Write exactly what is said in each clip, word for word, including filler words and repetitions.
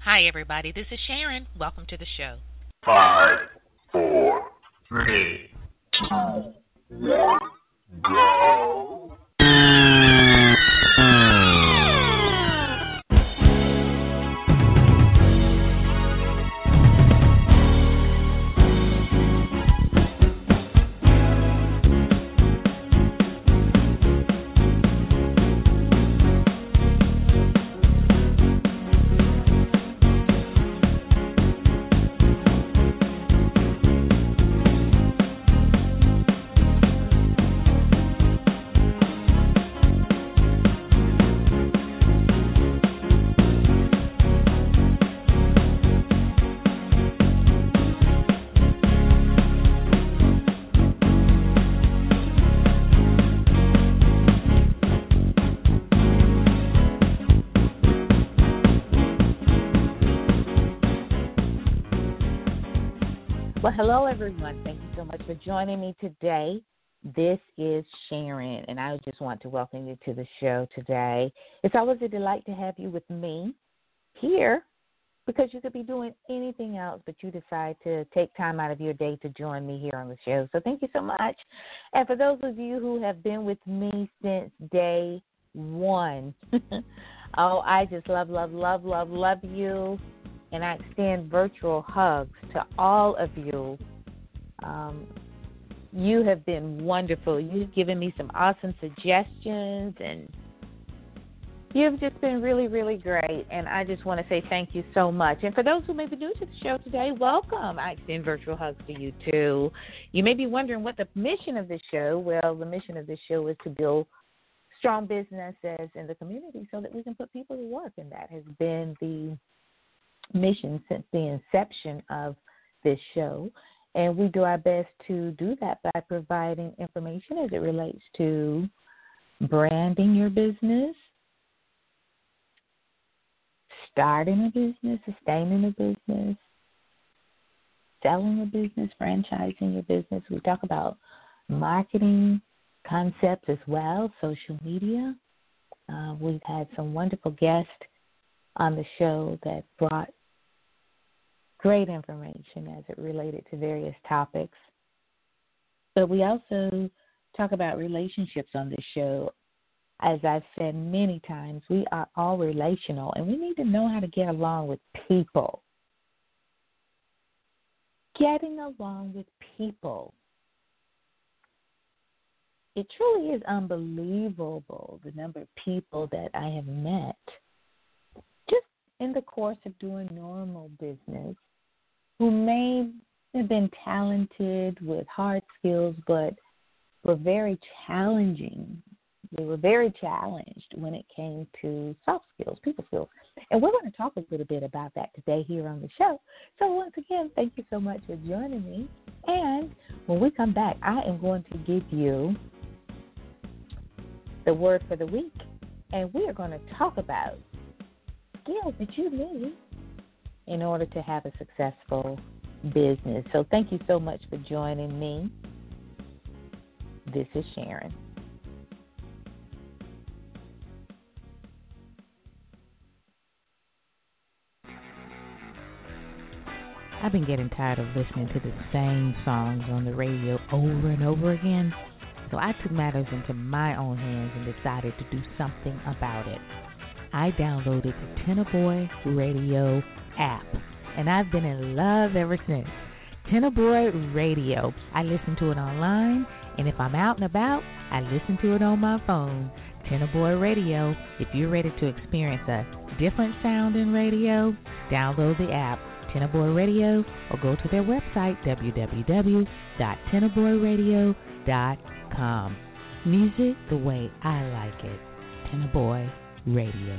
Hi, everybody. This is Sharon. Welcome to the show. Five, four, three, two, one, go. Well, hello, everyone. Thank you so much for joining me today. This is Sharon, and I just want to welcome you to the show today. It's always a delight to have you with me here because you could be doing anything else, but you decide to take time out of your day to join me here on the show. So thank you so much. And for those of you who have been with me since day one, oh, I just love, love, love, love, love you. And I extend virtual hugs to all of you. Um, you have been wonderful. You've given me some awesome suggestions, and you've just been really, really great. And I just want to say thank you so much. And for those who may be new to the show today, welcome. I extend virtual hugs to you, too. You may be wondering what the mission of this show. Well, the mission of this show is to build strong businesses in the community so that we can put people to work, and that has been the mission since the inception of this show, and we do our best to do that by providing information as it relates to branding your business, starting a business, sustaining a business, selling a business, franchising your business. We talk about marketing concepts as well, social media. Uh, we've had some wonderful guests on the show that brought great information as it related to various topics. But we also talk about relationships on this show. As I've said many times, we are all relational, and we need to know how to get along with people. Getting along with people. It truly is unbelievable, the number of people that I have met just in the course of doing normal business who may have been talented with hard skills but were very challenging. They were very challenged when it came to soft skills, people skills. And we're going to talk a little bit about that today here on the show. So once again, thank you so much for joining me. And when we come back, I am going to give you the word for the week. And we are going to talk about skills that you need in order to have a successful business. So thank you so much for joining me. This is Sharon. I've been getting tired of listening to the same songs on the radio over and over again. So I took matters into my own hands and decided to do something about it. I downloaded the Tenaboy Radio app, and I've been in love ever since. Tenaboy Radio. I listen to it online, and if I'm out and about, I listen to it on my phone. Tenaboy Radio. If you're ready to experience a different sound in radio, download the app, Tenaboy Radio, or go to their website, w w w dot tenaboy radio dot com. Music the way I like it. Tenaboy Radio.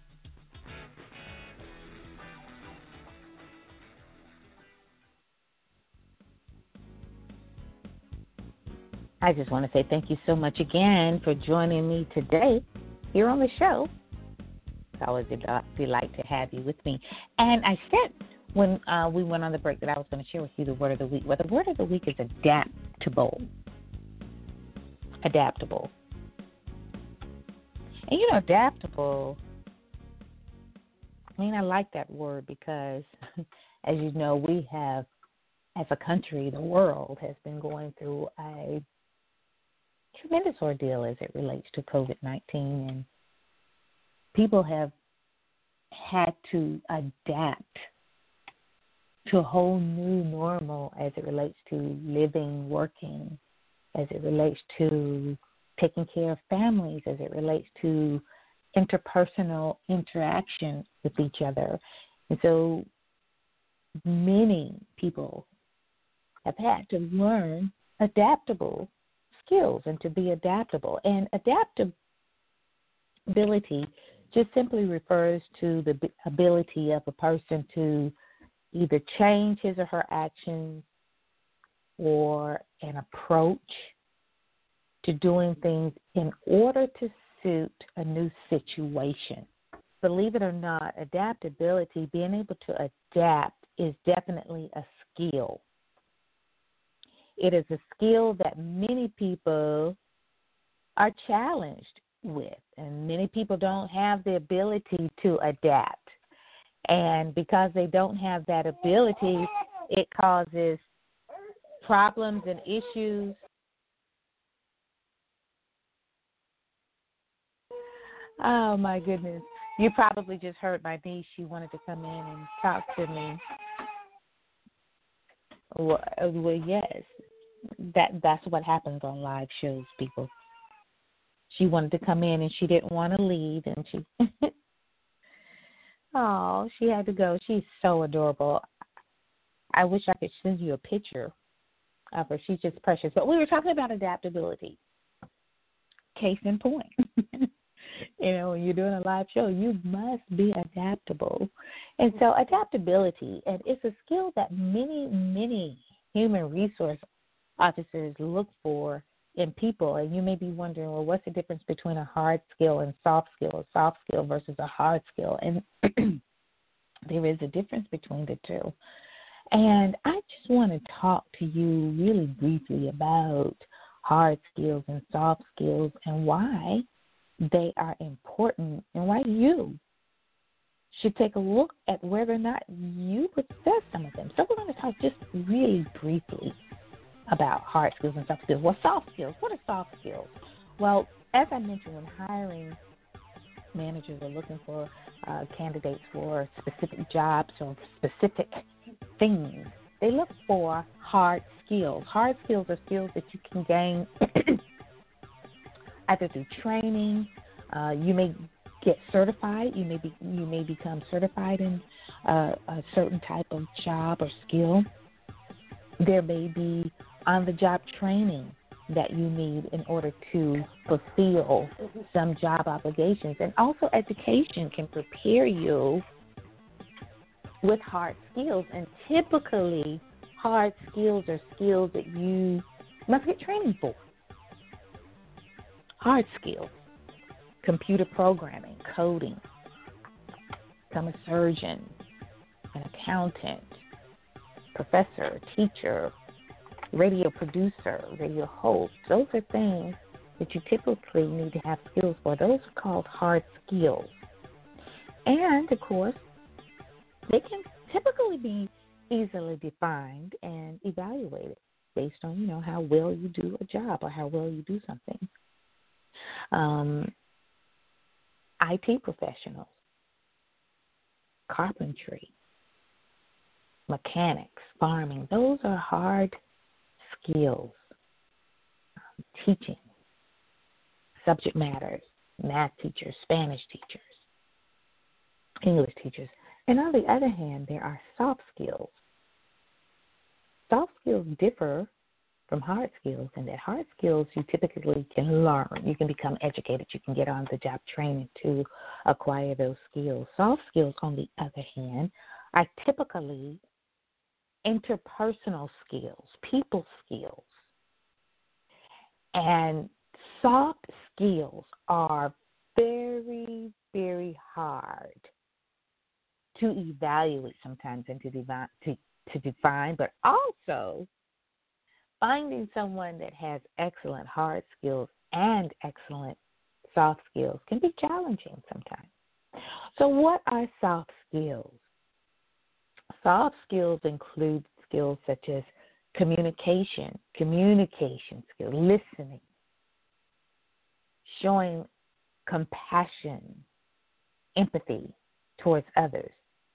I just want to say thank you so much again for joining me today here on the show. It's always a delight to have you with me. And I said when uh, we went on the break that I was going to share with you the word of the week. Well, the word of the week is adaptable. Adaptable. And, you know, adaptable I mean, I like that word because, as you know, we have, as a country, the world has been going through a tremendous ordeal as it relates to COVID nineteen, and people have had to adapt to a whole new normal as it relates to living, working, as it relates to taking care of families, as it relates to interpersonal interaction with each other. And so many people have had to learn adaptable skills and to be adaptable. And adaptability just simply refers to the ability of a person to either change his or her actions or an approach to doing things in order to suit a new situation. Believe it or not, adaptability, being able to adapt, is definitely a skill. It is a skill that many people are challenged with, and many people don't have the ability to adapt. And because they don't have that ability, it causes problems and issues. Oh, my goodness. You probably just heard my niece. She wanted to come in and talk to me. Well, well, yes, that that's what happens on live shows, people. She wanted to come in, and she didn't want to leave, and she, oh, she had to go. She's so adorable. I wish I could send you a picture of her. She's just precious. But we were talking about adaptability. Case in point. You know, when you're doing a live show, you must be adaptable. And so adaptability, and it's a skill that many, many human resource officers look for in people. And you may be wondering, well, what's the difference between a hard skill and soft skill, a soft skill versus a hard skill? And there is a difference between the two. And I just want to talk to you really briefly about hard skills and soft skills and why they are important and why you should take a look at whether or not you possess some of them. So we're going to talk just really briefly about hard skills and soft skills. Well, soft skills, what are soft skills? Well, as I mentioned, when hiring managers are looking for uh, candidates for specific jobs or specific things, they look for hard skills. Hard skills are skills that you can gain either through training. Uh, you may get certified. You may be you may become certified in uh, a certain type of job or skill. There may be on-the-job training that you need in order to fulfill some job obligations. And also education can prepare you with hard skills. And typically, hard skills are skills that you must get training for. Hard skills, computer programming, coding, become a surgeon, an accountant, professor, teacher, radio producer, radio host. Those are things that you typically need to have skills for. Those are called hard skills. And, of course, they can typically be easily defined and evaluated based on, you know, how well you do a job or how well you do something. Um, I T professionals, carpentry, mechanics, farming, those are hard skills. Um, teaching, subject matters, math teachers, Spanish teachers, English teachers. And on the other hand, there are soft skills. Soft skills differ from hard skills, and that hard skills you typically can learn. You can become educated. You can get on the job training to acquire those skills. Soft skills, on the other hand, are typically interpersonal skills, people skills. And soft skills are very, very hard to evaluate sometimes and to, devi- to, to define, but also finding someone that has excellent hard skills and excellent soft skills can be challenging sometimes. So what are soft skills? Soft skills include skills such as communication, communication skills, listening, showing compassion, empathy towards others.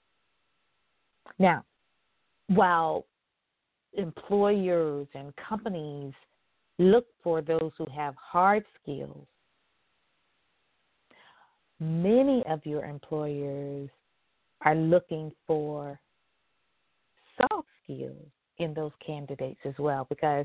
Now, while employers and companies look for those who have hard skills, many of your employers are looking for soft skills in those candidates as well, because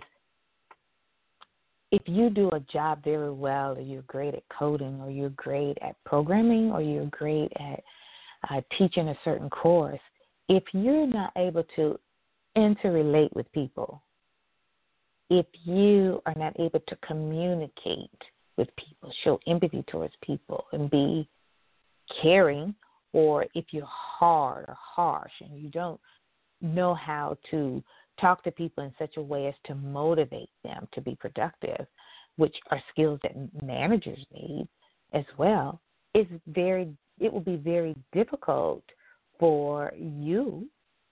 if you do a job very well, or you're great at coding, or you're great at programming, or you're great at uh, teaching a certain course, if you're not able to interrelate with people, if you are not able to communicate with people, show empathy towards people, and be caring, or if you're hard or harsh and you don't know how to talk to people in such a way as to motivate them to be productive, which are skills that managers need as well, it's very, it will be very difficult for you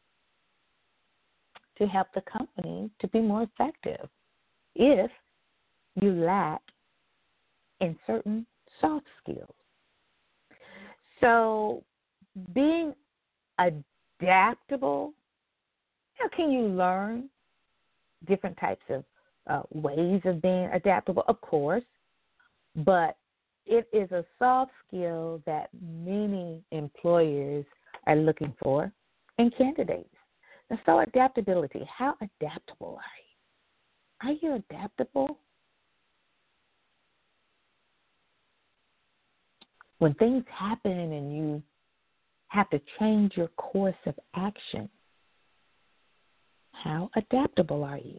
to help the company to be more effective if you lack in certain soft skills. So being adaptable, how can you learn different types of uh, ways of being adaptable? Of course, but it is a soft skill that many employers are looking for in candidates. And so adaptability, how adaptable are you? Are you adaptable? When things happen and you have to change your course of action, how adaptable are you?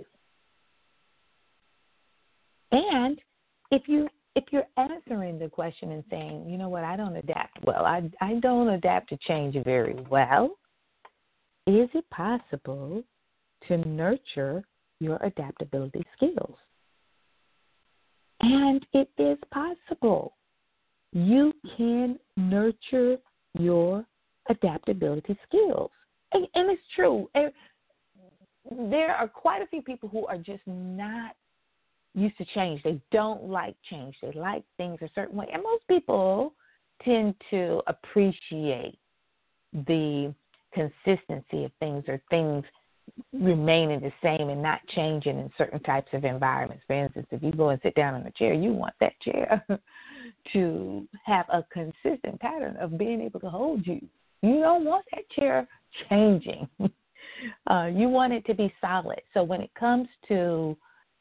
And if you if you're answering the question and saying, you know what, I don't adapt well, I I don't adapt to change very well, is it possible to nurture your adaptability skills? And it is possible. You can nurture your adaptability skills. And, and it's true. And there are quite a few people who are just not used to change. They don't like change. They like things a certain way. And most people tend to appreciate the consistency of things, or things remaining the same and not changing in certain types of environments. For instance, if you go and sit down in a chair, you want that chair to have a consistent pattern of being able to hold you. You don't want that chair changing. Uh, you want it to be solid. So when it comes to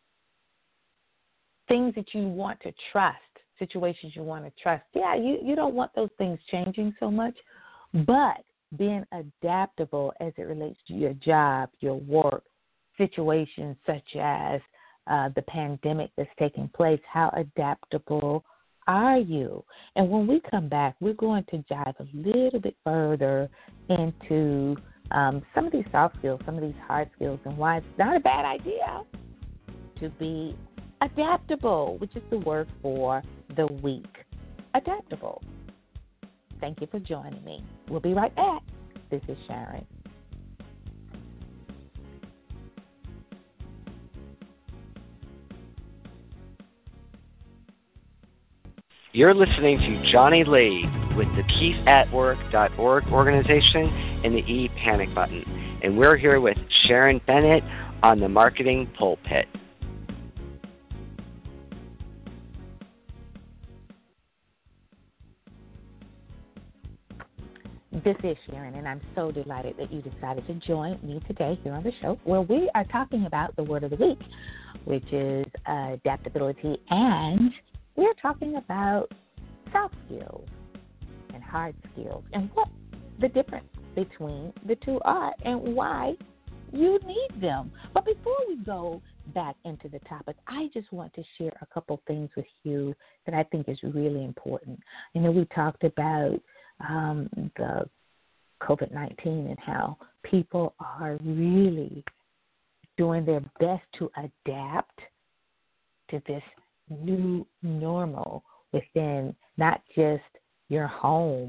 things that you want to trust, situations you want to trust, yeah, you, you don't want those things changing so much, but being adaptable as it relates to your job, your work, situations such as uh, the pandemic that's taking place, how adaptable are you? And when we come back, we're going to dive a little bit further into um, some of these soft skills, some of these hard skills, and why it's not a bad idea to be adaptable, which is the word for the week. Adaptable. Thank you for joining me. We'll be right back. This is Sharon. You're listening to Johnny Lee with the peace at work dot org organization and the e-panic button. And we're here with Sharon Bennett on the Marketing Pulpit. This is Sharon, and I'm so delighted that you decided to join me today here on the show, where we are talking about the word of the week, which is uh, adaptability, and we're talking about soft skills and hard skills and what the difference between the two are and why you need them. But before we go back into the topic, I just want to share a couple things with you that I think is really important. You know, we talked about um, the covid nineteen and how people are really doing their best to adapt to this new normal within not just your home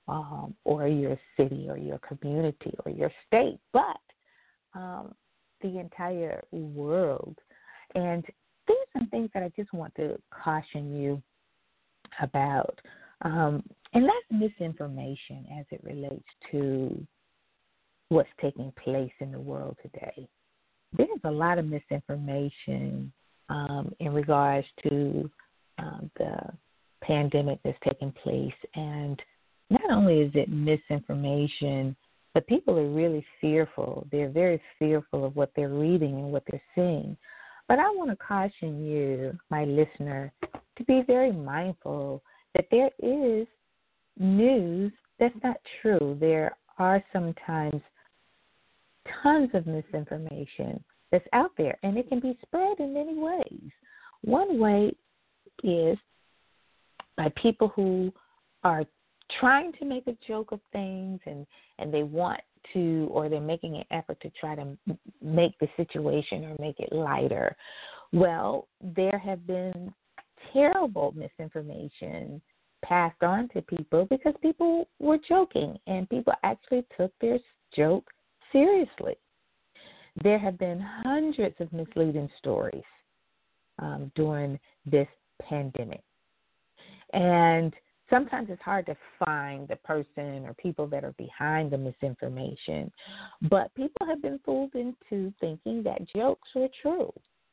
um, or your city or your community or your state, but um, the entire world. And there's some things that I just want to caution you about, um, and that's misinformation as it relates to what's taking place in the world today. There's a lot of misinformation um, in regards to um, the pandemic that's taking place, and not only is it misinformation, but people are really fearful. They're very fearful of what they're reading and what they're seeing. But I want to caution you, my listener, to be very mindful that there is news that's not true. There are sometimes tons of misinformation that's out there, and it can be spread in many ways. One way is by people who are trying to make a joke of things, and, and they want to, or they're making an effort to try to make the situation or make it lighter. Well, there have been terrible misinformation passed on to people because people were joking, and people actually took their joke seriously. There have been hundreds of misleading stories um, during this pandemic. And sometimes it's hard to find the person or people that are behind the misinformation. But people have been fooled into thinking that jokes were true.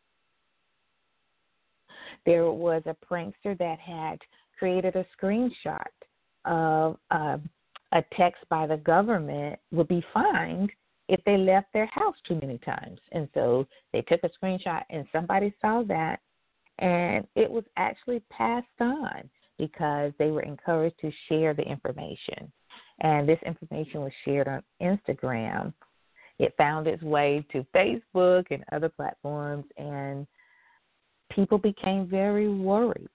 There was a prankster that had created a screenshot of uh, a text by the government would be fined if they left their house too many times. And so they took a screenshot and somebody saw that, and it was actually passed on because they were encouraged to share the information. And this information was shared on Instagram. It found its way to Facebook and other platforms, and people became very worried.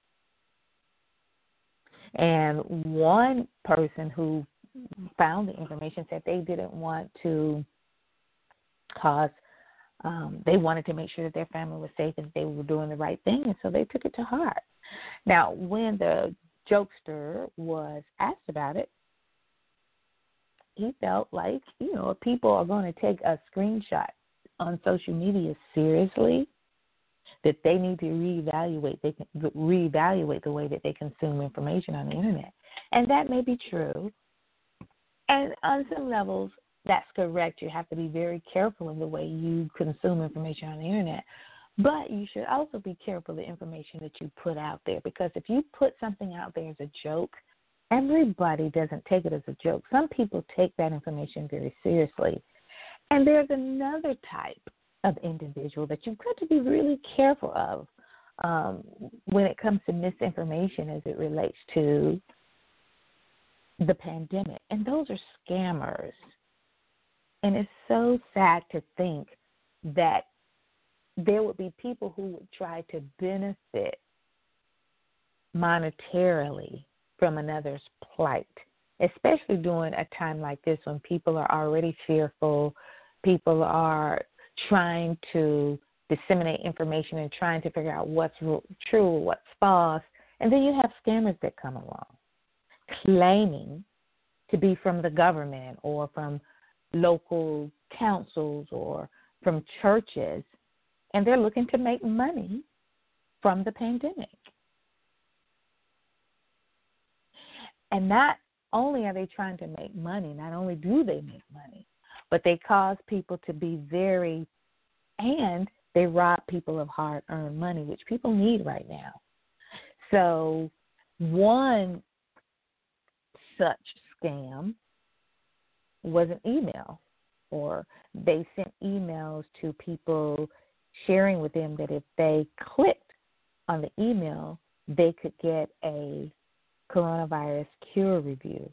And one person who found the information said they didn't want to cause, um, they wanted to make sure that their family was safe and they were doing the right thing, and so they took it to heart. Now, when the jokester was asked about it, he felt like, you know, if people are going to take a screenshot on social media seriously, that they need to reevaluate, they can reevaluate the way that they consume information on the internet. And that may be true. And on some levels, that's correct. You have to be very careful in the way you consume information on the internet. But you should also be careful of the information that you put out there, because if you put something out there as a joke, everybody doesn't take it as a joke. Some people take that information very seriously. And there's another type of individual that you've got to be really careful of um, when it comes to misinformation as it relates to the pandemic. And those are scammers. And it's so sad to think that there would be people who would try to benefit monetarily from another's plight, especially during a time like this when people are already fearful, people are trying to disseminate information and trying to figure out what's true, what's false. And then you have scammers that come along claiming to be from the government or from local councils or from churches, and they're looking to make money from the pandemic. And not only are they trying to make money, not only do they make money, but they cause people to be very, and they rob people of hard-earned money, which people need right now. So one such scam was an email, or they sent emails to people sharing with them that if they clicked on the email, they could get a coronavirus cure review.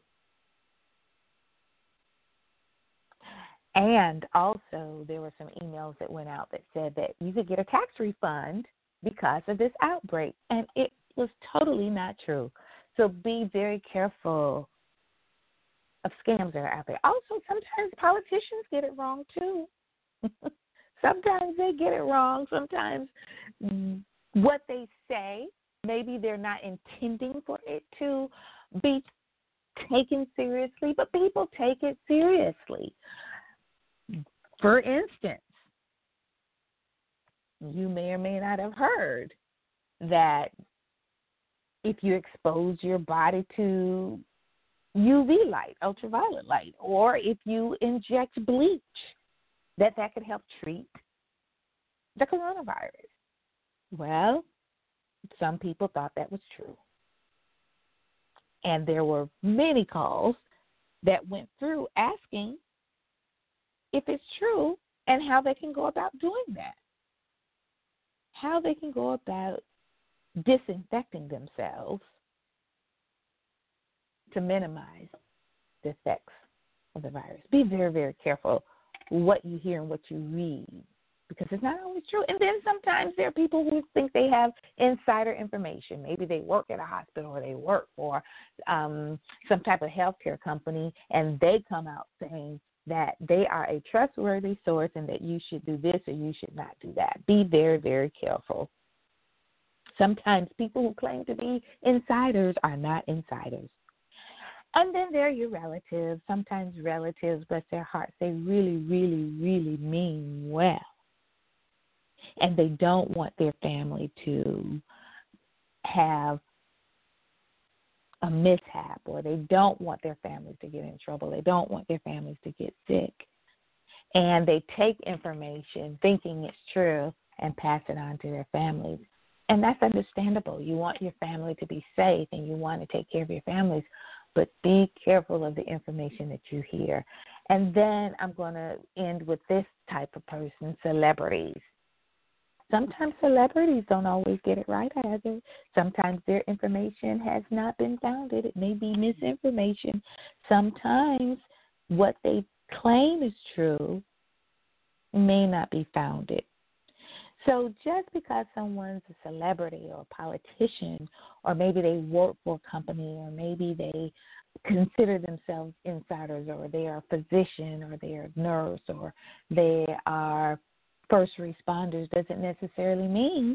And also there were some emails that went out that said that you could get a tax refund because of this outbreak. And it was totally not true. So be very careful of scams that are out there. Also, sometimes politicians get it wrong too. Sometimes they get it wrong. Sometimes what they say, maybe they're not intending for it to be taken seriously, but people take it seriously. For instance, you may or may not have heard that if you expose your body to U V light, ultraviolet light, or if you inject bleach, that that could help treat the coronavirus. Well, some people thought that was true. And there were many calls that went through asking if it's true and how they can go about doing that. How they can go about disinfecting themselves to minimize the effects of the virus. Be very, very careful what you hear and what you read, because it's not always true. And then sometimes there are people who think they have insider information. Maybe they work at a hospital or they work for um, some type of healthcare company, and they come out saying that they are a trustworthy source and that you should do this or you should not do that. Be very, very careful. Sometimes people who claim to be insiders are not insiders. And then there are your relatives. Sometimes relatives, bless their hearts, they really, really, really mean well. And they don't want their family to have a mishap, or they don't want their families to get in trouble. They don't want their families to get sick. And they take information thinking it's true and pass it on to their families. And that's understandable. You want your family to be safe and you want to take care of your families, but be careful of the information that you hear. And then I'm going to end with this type of person, celebrities. Sometimes celebrities don't always get it right either. Sometimes their information has not been founded. It may be misinformation. Sometimes what they claim is true may not be founded. So just because someone's a celebrity or a politician, or maybe they work for a company, or maybe they consider themselves insiders, or they are a physician, or they are a nurse, or they are first responders, doesn't necessarily mean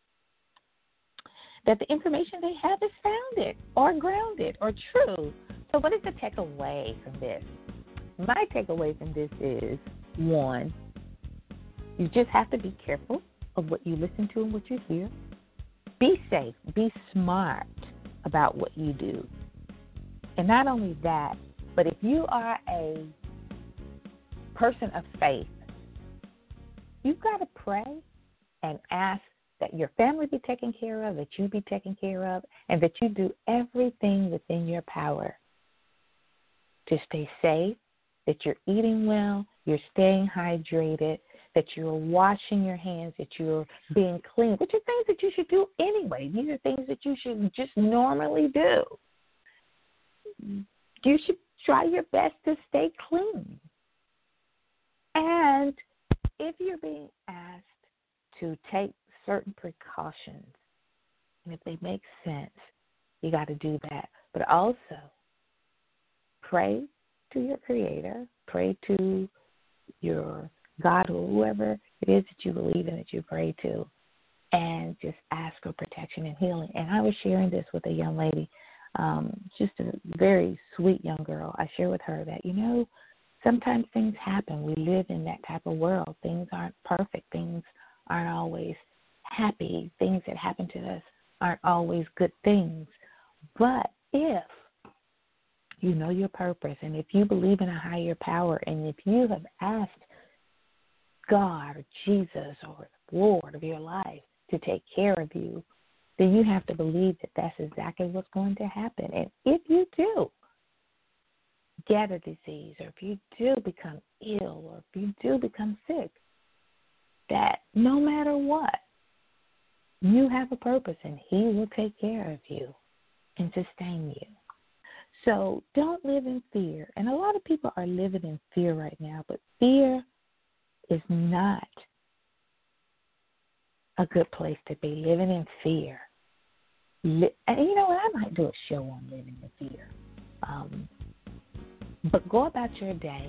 that the information they have is founded or grounded or true. So what is the takeaway from this? My takeaway from this is, one, you just have to be careful of what you listen to and what you hear. Be safe. Be smart about what you do. And not only that, but if you are a person of faith, you've got to pray and ask that your family be taken care of, that you be taken care of, and that you do everything within your power to stay safe, that you're eating well, you're staying hydrated, that you're washing your hands, that you're being clean, which are things that you should do anyway. These are things that you should just normally do. You should try your best to stay clean. And if you're being asked to take certain precautions, and if they make sense, you got to do that. But also, pray to your Creator, pray to your God or whoever it is that you believe in, that you pray to, and just ask for protection and healing. And I was sharing this with a young lady, um, just a very sweet young girl. I shared with her that, you know, sometimes things happen. We live in that type of world. Things aren't perfect. Things aren't always happy. Things that happen to us aren't always good things. But if you know your purpose, and if you believe in a higher power, and if you have asked God or Jesus or the Lord of your life to take care of you, then you have to believe that that's exactly what's going to happen. And if you do get a disease, or if you do become ill, or if you do become sick, that no matter what, you have a purpose and He will take care of you and sustain you. So don't live in fear. And a lot of people are living in fear right now, but fear is not a good place to be, living in fear. And you know what? I might do a show on living in fear. Um, but go about your day.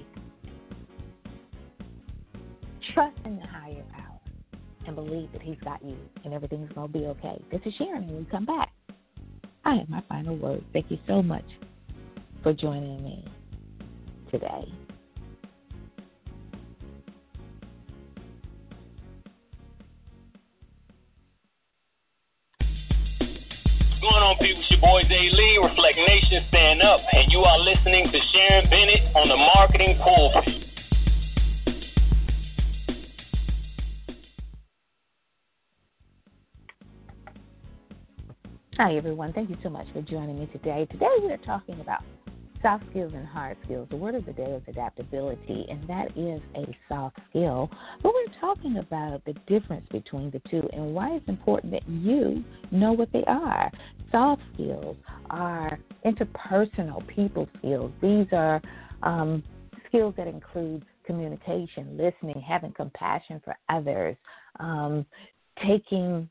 Trust in the higher power and believe that He's got you and everything's going to be okay. This is Sharon, and we come back. I have my final word. Thank you so much for joining me today. What's going on, people? It's your boy Zay Lee, Reflect Nation, stand up, and you are listening to Sharon Bennett on the Marketing Pulpit. Hi, everyone. Thank you so much for joining me today. Today we're talking about soft skills and hard skills. The word of the day is adaptability, and that is a soft skill. But we're talking about the difference between the two and why it's important that you know what they are. Soft skills are interpersonal people skills. These are um, skills that include communication, listening, having compassion for others, um, taking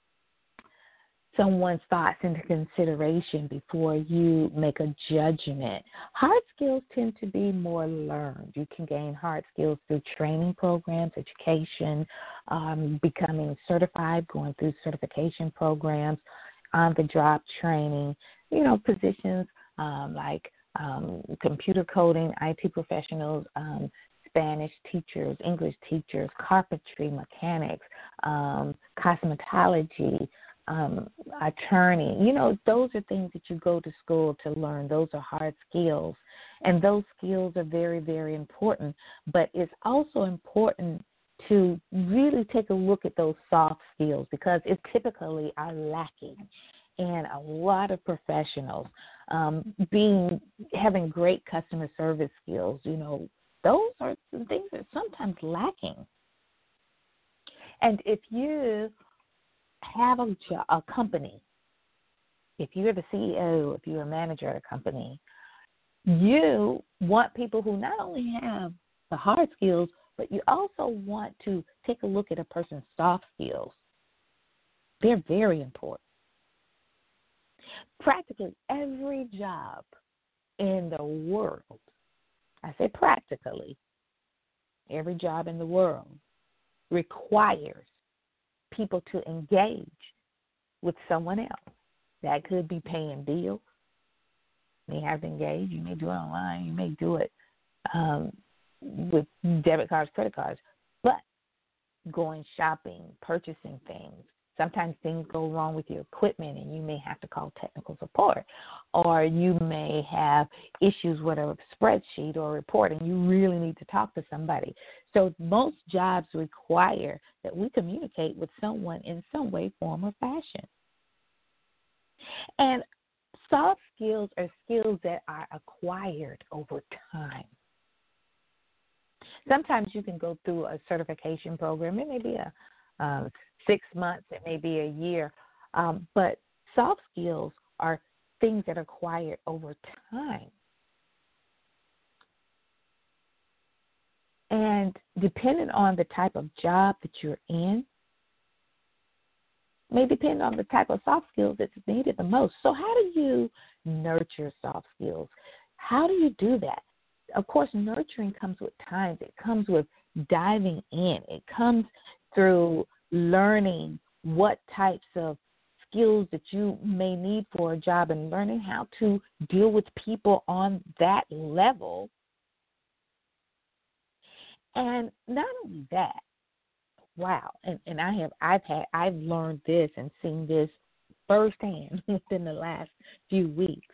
someone's thoughts into consideration before you make a judgment. Hard skills tend to be more learned. You can gain hard skills through training programs, education, um, becoming certified, going through certification programs, on-the-job training, you know, positions um, like um, computer coding, I T professionals, um, Spanish teachers, English teachers, carpentry mechanics, um, cosmetology, Um, attorney. You know, those are things that you go to school to learn. Those are hard skills. And those skills are very, very important. But it's also important to really take a look at those soft skills because it typically are lacking in a lot of professionals. Um, being having great customer service skills, you know, those are some things that are sometimes lacking. And if you have a, job, a company, if you're the C E O, if you're a manager at a company, you want people who not only have the hard skills, but you also want to take a look at a person's soft skills. They're very important. Practically every job in the world, I say practically, every job in the world requires people to engage with someone else. That could be paying bills. You may have to engage. You may do it online. You may do it um, with debit cards, credit cards. But going shopping, purchasing things, sometimes things go wrong with your equipment and you may have to call technical support. Or you may have issues with a spreadsheet or report and you really need to talk to somebody. So most jobs require that we communicate with someone in some way, form, or fashion. And soft skills are skills that are acquired over time. Sometimes you can go through a certification program. It may be a um, six months, it may be a year, um, but soft skills are things that are acquired over time. And depending on the type of job that you're in, may depend on the type of soft skills that's needed the most. So how do you nurture soft skills? How do you do that? Of course, nurturing comes with time. It comes with diving in. It comes through learning what types of skills that you may need for a job and learning how to deal with people on that level. And not only that, wow, and, and I have I've had I've learned this and seen this firsthand within the last few weeks.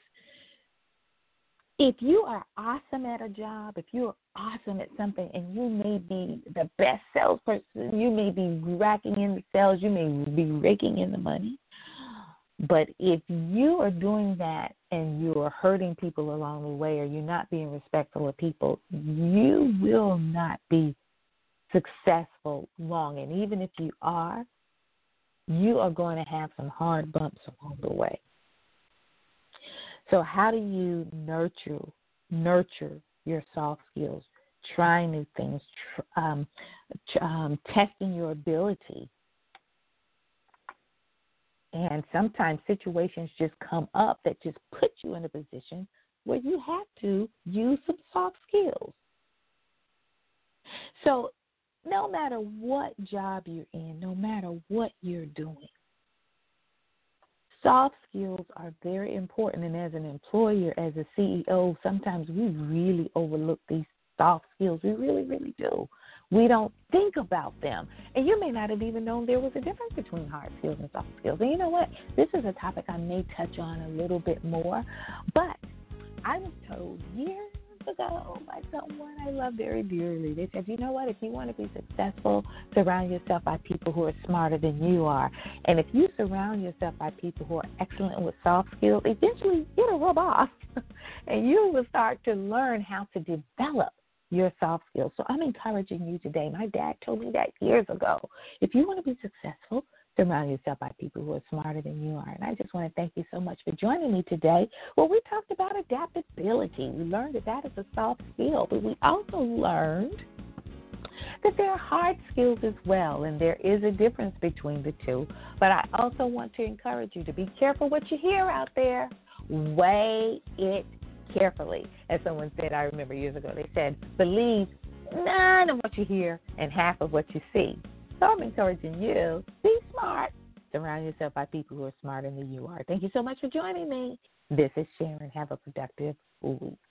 If you are awesome at a job, if you're awesome at something and you may be the best salesperson, you may be racking in the sales, you may be raking in the money, but if you are doing that and you are hurting people along the way or you're not being respectful of people, you will not be successful long. And even if you are, you are going to have some hard bumps along the way. So how do you nurture nurture your soft skills? Try new things, tr- um, tr- um, testing your ability. And sometimes situations just come up that just put you in a position where you have to use some soft skills. So no matter what job you're in, no matter what you're doing, soft skills are very important, and as an employer, as a C E O, sometimes we really overlook these soft skills. We really, really do. We don't think about them. And you may not have even known there was a difference between hard skills and soft skills. And you know what? This is a topic I may touch on a little bit more, but I was told years ago by someone I love very dearly. They said, you know what, if you want to be successful, surround yourself by people who are smarter than you are. And if you surround yourself by people who are excellent with soft skills, eventually it'll rub off and you will start to learn how to develop your soft skills. So I'm encouraging you today. My dad told me that years ago. If you want to be successful, surround yourself by people who are smarter than you are. And I just want to thank you so much for joining me today. Well, we talked about adaptability. We learned that that is a soft skill, but we also learned that there are hard skills as well, and there is a difference between the two. But I also want to encourage you to be careful what you hear out there. Weigh it carefully. As someone said, I remember years ago, they said, believe none of what you hear and half of what you see. So I'm encouraging you, be smart. Surround yourself by people who are smarter than you are. Thank you so much for joining me. This is Sharon. Have a productive week.